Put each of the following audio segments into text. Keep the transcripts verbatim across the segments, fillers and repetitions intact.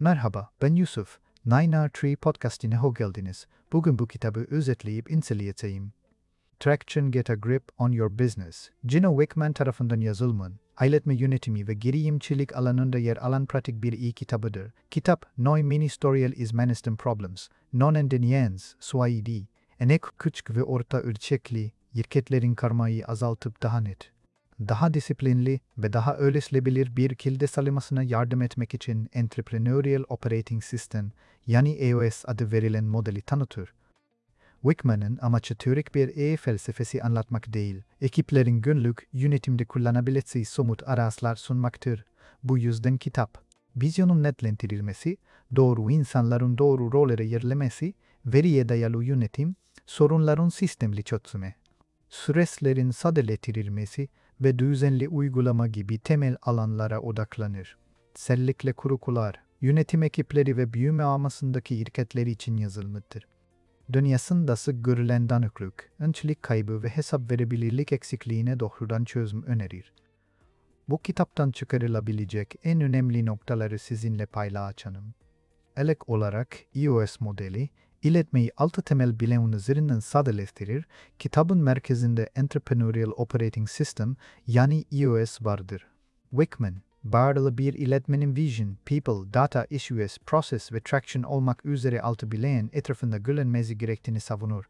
Merhaba, ben Yusuf. Nine R Tree Podcast'ine hoş geldiniz. Bugün bu kitabı özetleyip inceleyeceğim. Traction Get a Grip on Your Business. Gino Wickman tarafından yazılmış, iletme yönetimi ve girişimcilik alanında yer alan pratik bir iyi kitabıdır. Kitap, Noy Ministerial is Management Problems, Non-Endeniens, Suaidi, enek küçük ve orta ölçekli, şirketlerin karmayı azaltıp daha net, daha disiplinli ve daha öğretilebilir bir kilde sağlamasına yardım etmek için Entrepreneurial Operating System, yani E O S adı verilen modeli tanıtır. Wickman'ın amacı teorik bir E felsefesi anlatmak değil, ekiplerin günlük yönetimde kullanabileceği somut araçlar sunmaktır. Bu yüzden kitap, vizyonun netlendirilmesi, doğru insanların doğru rollere yerlemesi, veriye dayalı yönetim, sorunların sistemli çözümü, süreçlerin sadeleştirilmesi ve düzenli uygulama gibi temel alanlara odaklanır. Özellikle kurumlar, yönetim ekipleri ve büyüme amasındaki şirketler için yazılmıştır. Dünyasında sık görülen danıklık, öncelik kaybı ve hesap verebilirlik eksikliğine doğrudan çözüm önerir. Bu kitaptan çıkarılabilecek en önemli noktaları sizinle paylaşacağım. İlk olarak E O S modeli, iletmeyi altı temel bileğin üzerinden sadeleştirir, kitabın merkezinde Entrepreneurial Operating System yani E O S vardır. Wickman, bağırlı bir iletmenin vision, people, data, issues, process ve traction olmak üzere altı bileğin etrafında gülenmesi gerektiğini savunur.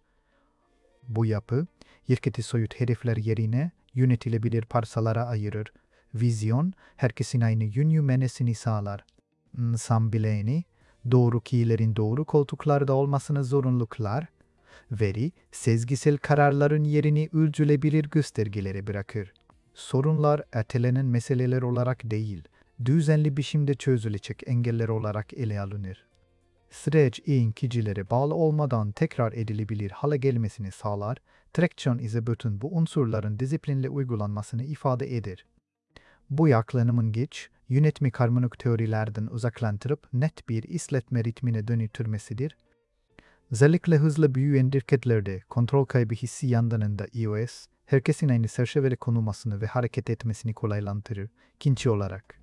Bu yapı, şirketi soyut hedefler yerine yönetilebilir parçalara ayırır. Vizyon, herkesin aynı yön yönelmesini sağlar. İnsan bileğini, doğru kişilerin doğru koltuklarda olmasını zorunlu kılar, veri, sezgisel kararların yerini ölçülebilir göstergelere bırakır. Sorunlar ertelenen meseleler olarak değil, düzenli biçimde çözülecek engeller olarak ele alınır. Süreç iyi kişilere bağlı olmadan tekrar edilebilir hale gelmesini sağlar, traction ise bütün bu unsurların disiplinle uygulanmasını ifade eder. Bu yaklaşımın geç, yönetimi karmaşık teorilerden uzaklandırıp net bir işletme ritmine dönüştürmesidir. Özellikle hızlı büyüyen şirketlerde kontrol kaybı hissi yandanında E O S, herkesin aynı çerçevede konulmasını ve hareket etmesini kolaylandırır. İkinci olarak,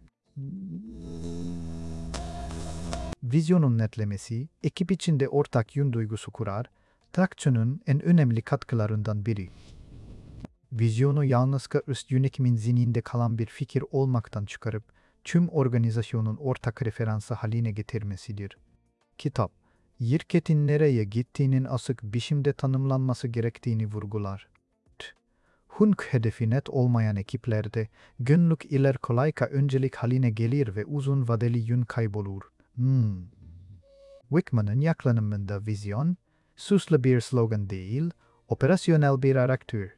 vizyonun netlemesi, ekip içinde ortak yön duygusu kurar, Traction'un en önemli katkılarından biri. Vizyonu yalnızca üst yönetimin zihninde kalan bir fikir olmaktan çıkarıp, tüm organizasyonun ortak referansı haline getirmesidir. Kitap, şirketin nereye gittiğinin asık biçimde tanımlanması gerektiğini vurgular. Hunk hedefi net olmayan ekiplerde, günlük iler kolayca öncelik haline gelir ve uzun vadeli yön kaybolur. Hmm. Wickman'ın yaklaşımında vizyon, süslü bir slogan değil, operasyonel bir araçtır.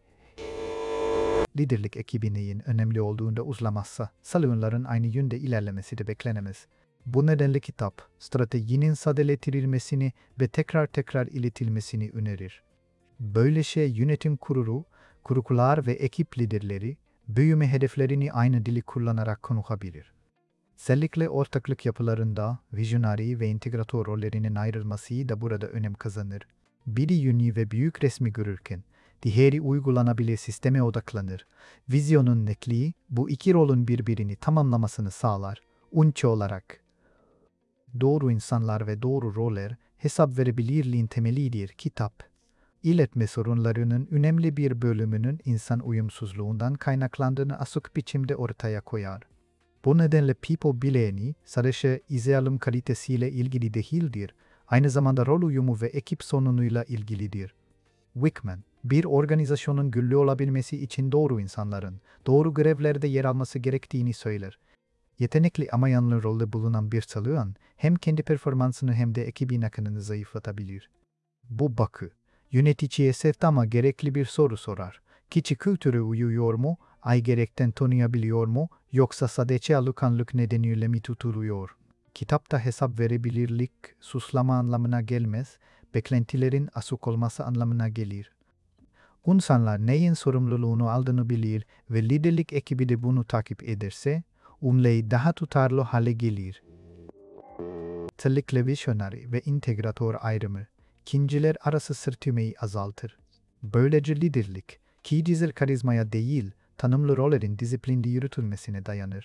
Liderlik ekibinin önemli olduğunda uzlamazsa, salonların aynı yönde ilerlemesi de beklenemez. Bu nedenle kitap, stratejinin sadeleştirilmesini ve tekrar tekrar iletilmesini önerir. Böylece yönetim kurulu, kurumlar ve ekip liderleri, büyüme hedeflerini aynı dili kullanarak konuşabilir. Özellikle ortaklık yapılarında, vizyonari ve integratör rollerinin ayrılması da burada önem kazanır. Biri yönü ve büyük resmi görürken, diğeri uygulanabilir sisteme odaklanır. Vizyonun netliği, bu iki rolün birbirini tamamlamasını sağlar. Unçe olarak, doğru insanlar ve doğru roller, hesap verebilirliğin temelidir kitap. İletme sorunlarının önemli bir bölümünün insan uyumsuzluğundan kaynaklandığını asık biçimde ortaya koyar. Bu nedenle people bileğini sadece izleyelim kalitesiyle ilgili değildir, aynı zamanda rol uyumu ve ekip sonunuyla ilgilidir. Wickman, bir organizasyonun güçlü olabilmesi için doğru insanların, doğru görevlerde yer alması gerektiğini söyler. Yetenekli ama yanlı rolde bulunan bir çalışan, hem kendi performansını hem de ekibin akını zayıflatabilir. Bu bakı, yöneticiye sert ama gerekli bir soru sorar. Kişi kültüre uyuyor mu, ay gerekten tanıyabiliyor mu, yoksa sadece alışkanlık nedeniyle mi tutuluyor? Kitapta hesap verebilirlik, suslama anlamına gelmez, beklentilerin asık olması anlamına gelir. İnsanlar neyin sorumluluğunu aldığını bilir ve liderlik ekibi de bunu takip ederse, umleyi daha tutarlı hale gelir. Özellikle vizyonari ve integratör ayrımı, kinciler arası sürtünmeyi azaltır. Böylece liderlik, kişisel karizmaya değil, tanımlı rollerin disiplinli yürütülmesine dayanır.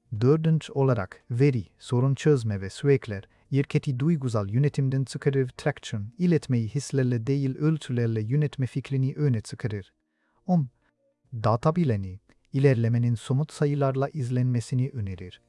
Dördüncü olarak veri, sorun çözme ve süreçler, şirketi duygusal yönetimden çıkarır. Traction, iletmeyi hislerle değil ölçülerle yönetme fikrini öne çıkarır. on. Data bileni, ilerlemenin somut sayılarla izlenmesini önerir.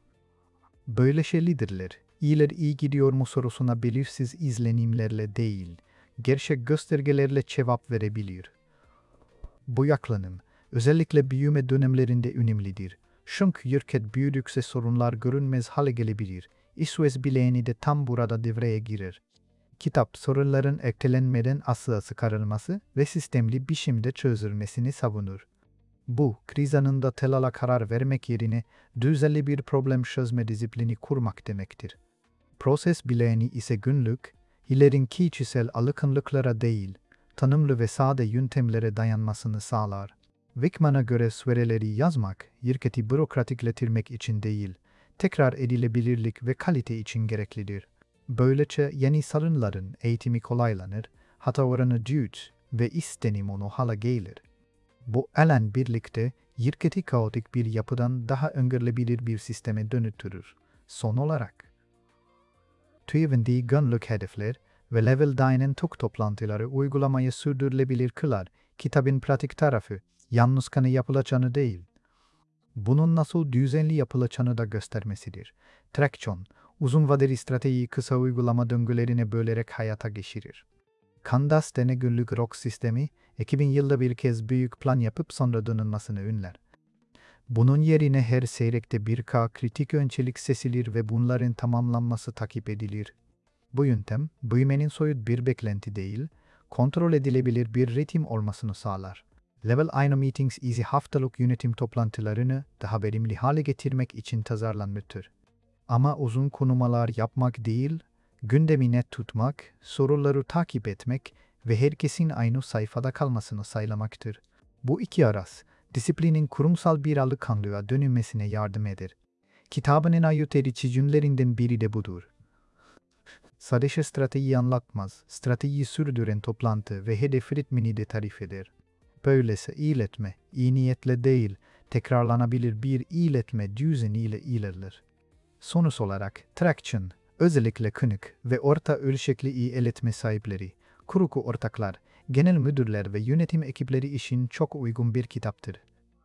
Böylece liderler, iyiler iyi gidiyor mu sorusuna belirsiz izlenimlerle değil, gerçek göstergelerle cevap verebilir. Bu yaklanım, özellikle büyüme dönemlerinde önemlidir. Çünkü şirket büyüdükçe sorunlar görünmez hale gelebilir. İşvez bileğini de tam burada devreye girer. Kitap, sorunların ertelenmeden asla çıkarılması ve sistemli biçimde çözülmesini savunur. Bu, kriz anında telala karar vermek yerine düzenli bir problem çözme disiplini kurmak demektir. Proses bileğini ise günlük, ilerin kişisel alışkanlıklara değil, tanımlı ve sade yöntemlere dayanmasını sağlar. Wickman'a göre süreleri yazmak, şirketi bürokratikleştirmek için değil, tekrar edilebilirlik ve kalite için gereklidir. Böylece yeni sorunların eğitimi kolaylanır, hata oranı düşer ve istenim onu hale gelir. Bu alan birlikte şirketi kaotik bir yapıdan daha öngörülebilir bir sisteme dönüştürür. Son olarak, TÜİV'in günlük hedefler ve level dokuzun tok toplantıları uygulamayı sürdürülebilir kılar. Kitabın pratik tarafı, yalnız kanı yapılacağını değil, bunun nasıl düzenli yapılacağını da göstermesidir. Traction, uzun vadeli stratejiyi kısa uygulama döngülerine bölerek hayata geçirir. Candace dene günlük rock sistemi, iki bin yılda bir kez büyük plan yapıp sonra dönülmesini önler. Bunun yerine her seyrekte birkaç kritik öncelik seçilir ve bunların tamamlanması takip edilir. Bu yöntem, büyümenin soyut bir beklenti değil, kontrol edilebilir bir ritim olmasını sağlar. Level aynı Meetings Easy haftalık yönetim toplantılarını daha verimli hale getirmek için tasarlanmıştır. Ama uzun konuşmalar yapmak değil, gündemi net tutmak, soruları takip etmek ve herkesin aynı sayfada kalmasını sağlamaktır. Bu iki aras, disiplinin kurumsal bir alışkanlığa dönüşmesine yardım eder. Kitabın en ayırt edici cümlelerinden biri de budur. Sadece stratejiyi anlatmaz, stratejiyi sürdüren toplantı ve hedef ritmini de tarif eder. Böylece iletme, iyi niyetle değil, tekrarlanabilir bir iletme düzeniyle ilerler. Sonuç olarak, Traction, özellikle küçük ve orta ölçekli iyi iletme sahipleri, kurucu ortaklar, genel müdürler ve yönetim ekipleri için çok uygun bir kitaptır.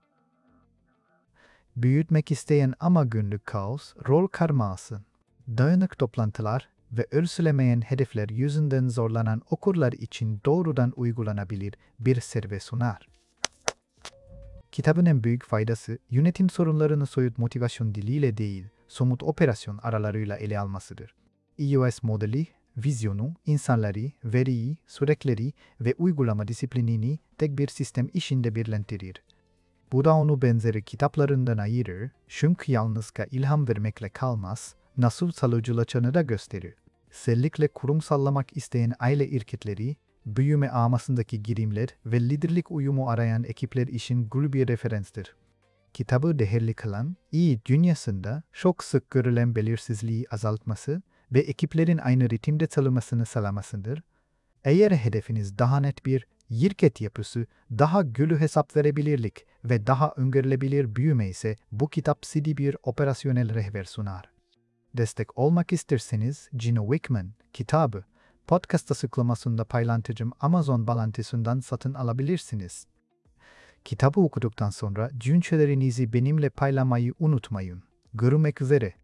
Büyütmek isteyen ama günlük kaos, rol karmaşası, dağınık toplantılar ve ölçülemeyen hedefler yüzünden zorlanan okurlar için doğrudan uygulanabilir bir serve sunar. Kitabın en büyük faydası, yönetim sorunlarını soyut motivasyon diliyle değil, somut operasyon aralarıyla ele almasıdır. E O S modeli, vizyonu, insanları, veriyi, süreçleri ve uygulama disiplinini tek bir sistem içinde birleştirir. Bu da onu benzeri kitaplarından ayırır, çünkü yalnızca ilham vermekle kalmaz, nasıl salıcılaşacağını da gösterir. Özellikle kurumsallamak isteyen aile şirketleri, büyüme amasındaki girimler ve liderlik uyumu arayan ekipler için gül bir referanstır. Kitabı değerli kılan, iyi dünyasında çok sık görülen belirsizliği azaltması ve ekiplerin aynı ritimde çalışmasını sağlamasıdır. Eğer hedefiniz daha net bir şirket yapısı, daha gülü hesap verebilirlik ve daha öngörülebilir büyüme ise bu kitap size bir operasyonel rehber sunar. Destek olmak isterseniz Gino Wickman kitabı podcast açıklamasında paylaşacağım Amazon bağlantısından satın alabilirsiniz. Kitabı okuduktan sonra düşüncelerinizi benimle paylaşmayı unutmayın. Görüşmek üzere.